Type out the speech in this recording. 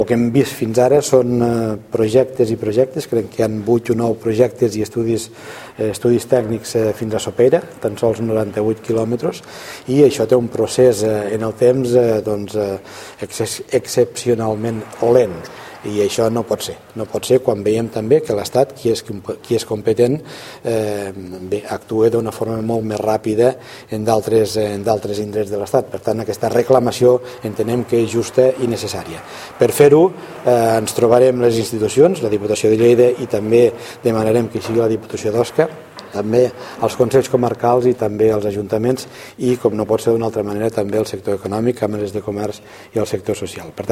El que hem vist fins ara són projectes i projectes, crec que hi ha 8 o 9 projectes i estudis tècnics fins a Sopera, tan sols 98 quilòmetres, i això té un procés en el temps excepcionalment lent. I això no pot ser quan veiem també que l'Estat, qui és competent, actua d'una forma molt més ràpida en d'altres indrets de l'Estat. Per tant, aquesta reclamació entenem que és justa i necessària. Per fer-ho ens trobarem les institucions, la Diputació de Lleida, i també demanarem que sigui la Diputació d'Osca, també els consells comarcals i també els ajuntaments i, com no pot ser d'una altra manera, també el sector econòmic, càmeres de comerç i el sector social. Per tant,